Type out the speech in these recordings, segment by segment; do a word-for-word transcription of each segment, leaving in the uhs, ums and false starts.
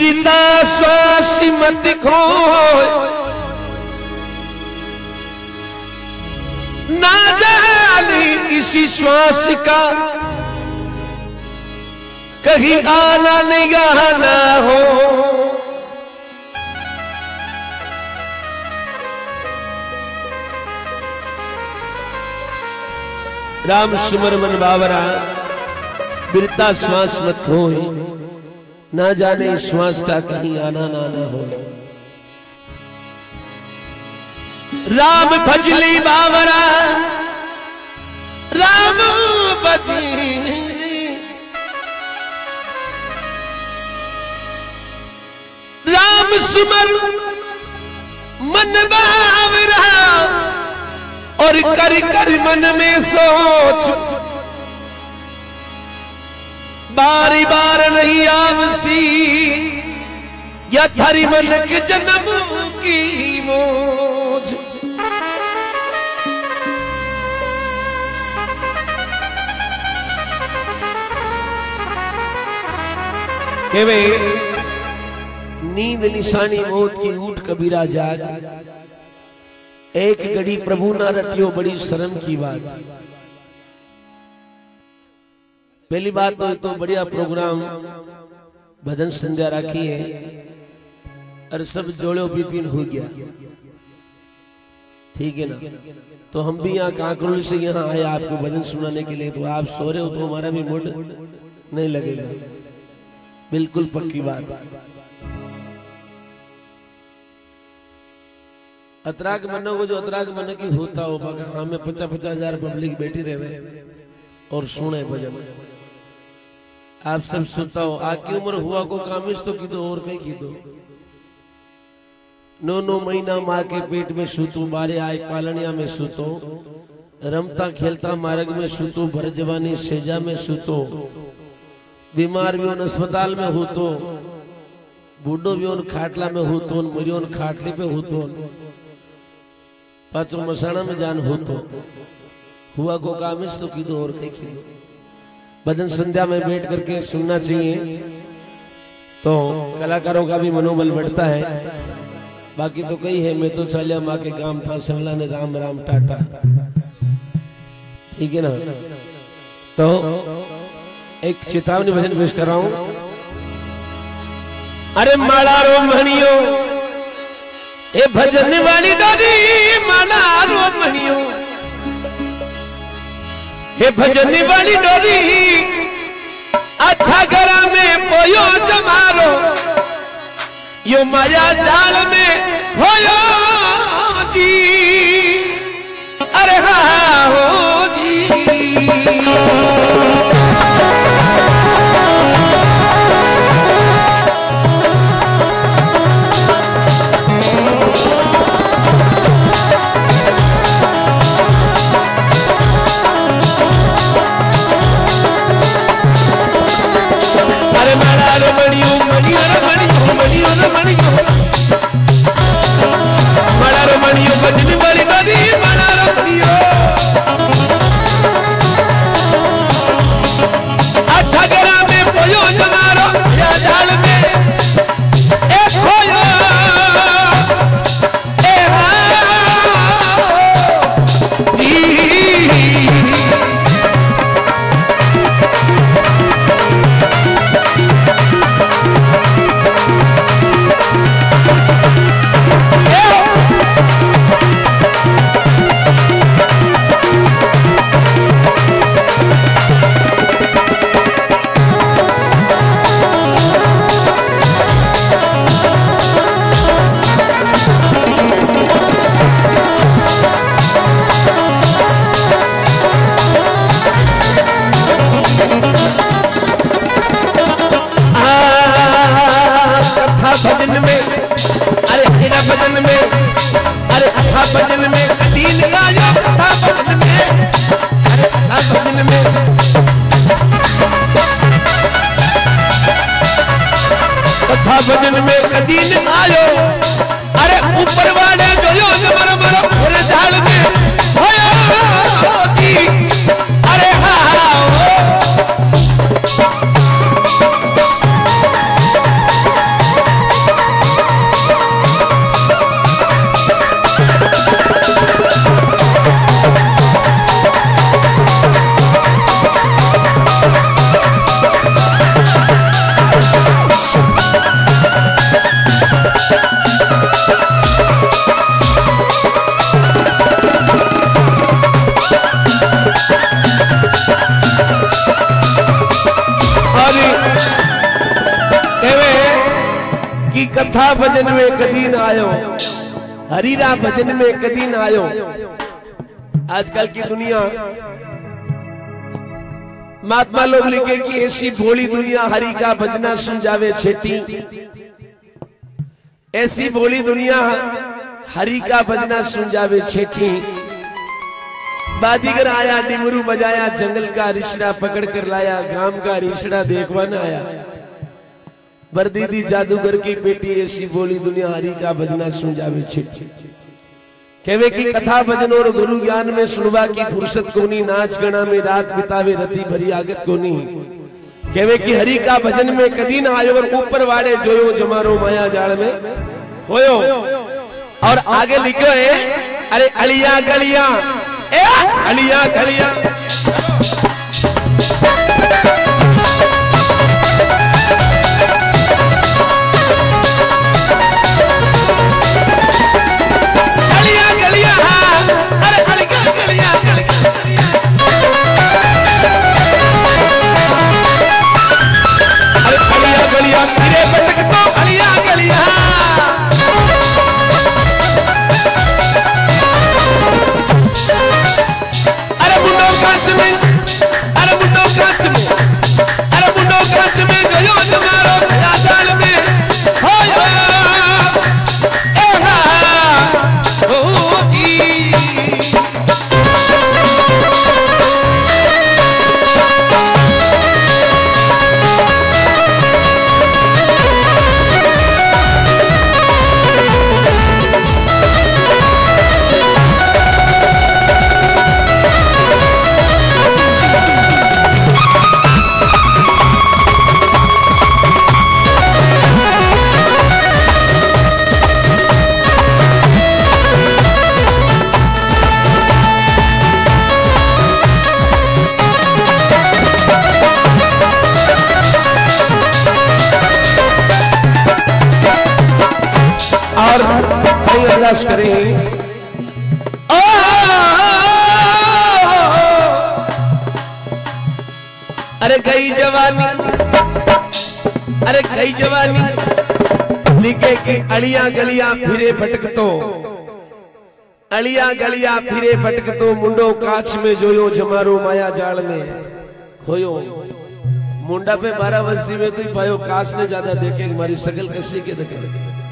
बीता श्वास मत खोए, ना जाने इसी श्वास का कहीं आना निगाह ना हो। राम सुमर मन बावरा, बिरता श्वास मत खोए, ना जाने श्वास का कहीं आना ना ना हो। राम भजली बावरा, राम भजली, राम सुमर मन बावरा, और कर कर मन में सोच, बारी बार नहीं आवसी, या थारी मन के जन्म की मोज। के वे नींद निशानी मौत की उठ कबीरा जाग, एक घड़ी प्रभु ना रटियो बड़ी शर्म की बात। पहली बात तो, तो बढ़िया प्रोग्राम भजन संध्या रखी है और सब जोड़ो बिपिन हो गया, ठीक है ना। तो हम भी यहाँ कांकरोल से यहाँ आए आपको भजन सुनाने के लिए, तो आप सो रहे हो तो हमारा भी मूड नहीं लगेगा, बिल्कुल पक्की बात। अतराग मनो को जो अतराग मन की होता हो, हमें पचास पचास हजार पब्लिक बैठी रहे और सुने भजन। आप सब सुता हो, आकी उम्र हुआ को कामिश तो की दो और कहीं की दो। नौ नौ महीना माँ के पेट में सूतो, बारे आए पालनिया में सूतो, रमता खेलता मार्ग में सूतो, भर जवानी सेजा में सूतो, बीमार भी उन अस्पताल में हो तो, बूढ़ो भी उन खाटला में हो तो, मरियोन खाटली पे हो तो, पाचो मसाना में जान हो तो, हुआ को कामिश तो की दो और कहीं की दो। भजन संध्या में बैठ करके सुनना चाहिए, तो कलाकारों का भी मनोबल बढ़ता है। बाकी तो कई है, मैं तो चालिया माँ के काम था, संगला ने राम राम टाटा, ठीक है ना। तो एक चेतावनी भजन पेश कर रहा हूं। अरे माला रो मणियो, ए भजन वाली डोरी, माला रो मणियो, हे भजन वाली डोरी, अच्छा घरा में पोयो जमारो, यो माया जाल में होयो जी, अरे हाँ हो जी। कथा भजन में कदी न आयो, हरीरा भजन में कदी न आयो। आजकल की दुनिया महात्मा लोग लिखे कि ऐसी भोली दुनिया हरि का भजना सुन जावे छेती, ऐसी भोली दुनिया हरि का भजना सुन जावे छेती। बाजीगर आया, डिमरू बजाया, जंगल का रिश्ता पकड़ कर लाया, गांव का रिश्ता देखवान आया। बरदीदी जादूगर की बेटी ऐसी बोली दुनिया हरि का भजना सुन जावे छेती। कहवे की कथा भजन और गुरु ज्ञान में सुनवा की फुर्सत कोनी, नाच गणा में रात बितावे रति भरी आगत कोनी। कहवे की हरि का भजन में कदी ना आयो और ऊपर वाड़े जोयो जमारो माया जाल में होयो। और आगे लिखो है, अरे अलिया गलिया, ए अलिया गलिया, करें। अरे गई जवानी, अरे गई जवानी, लिखे कि अलिया गलिया फिरे भटकतो, अलिया गलिया फिरे भटकतो, मुंडो काच में जोयो जमारो माया जाल में खोयो। मुंडा पे मारा वस्ती में तो ही पायो, काच ने ज्यादा देखे हमारी सकल कैसी के देखे।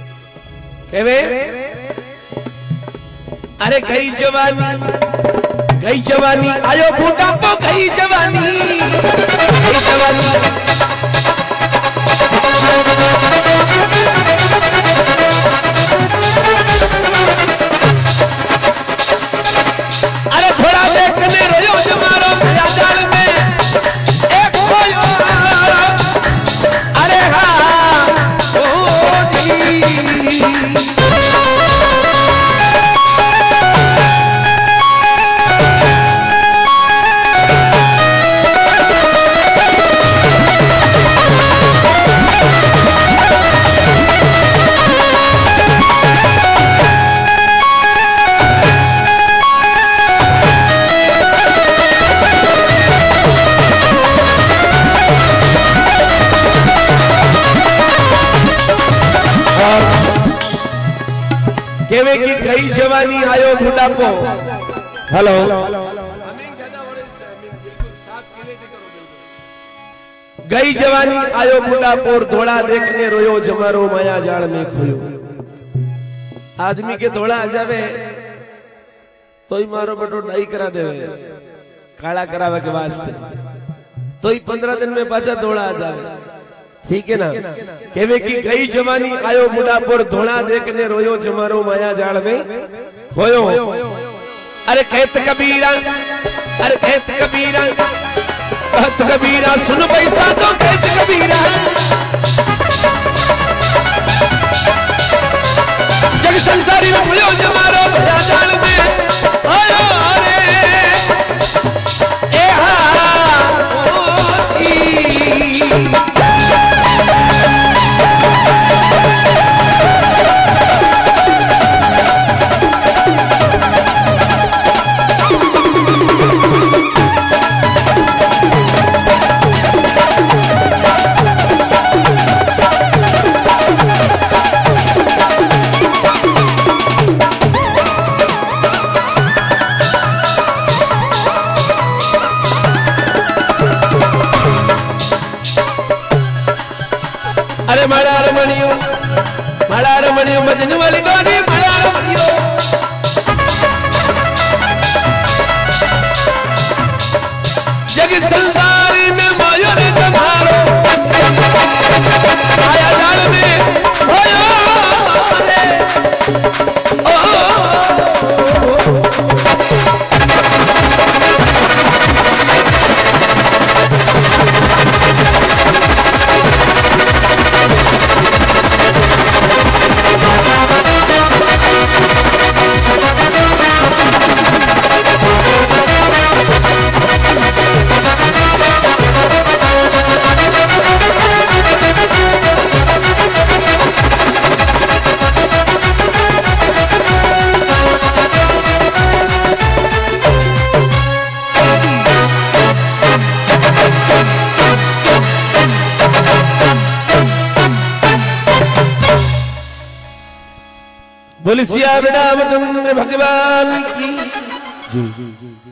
अरे गई जवानी, गई जवानी, आयो बूढ़ापो गई जवानी, गई जवानी। अरे थोड़ा देखने रोयो जमारो माया जाल में एक खोयो। अरे हाँ ओ जी, केवे की गई जवानी आयो बुढ़ापो। हेलो, गई जवानी आयो बुढ़ापो और धोड़ा देखने रोयो जमारो माया जाल में खोयो। आदमी के धोड़ा आ जावे तो ही मारो बटो डाई करा देवे, काला करावे के वास्ते तो ही पंद्रह दिन में बाजा धोड़ा आ जावे। ठीक है ना। केवे की गई जवानी आयो बुढ़ापो धोड़ा देखने रोयो जमारो माया जाल में खोयो। अरे कहत कबीरा, अरे कहत कबीरा, कहत कबीरा, सुन पैसा तो कहत कबीरा। जग संसारी में खोयो जमारो माया जाल में आयो। अरे ए हा ओ ई, अरे माड़ा रमणियो माड़ा रमणियो मजन वाली डोरी माड़ा रमणियो जग संसारी में माया ने तुम्हारो माया जाल में होया रे ओ बोली सिया रामचंद्र भगवान की।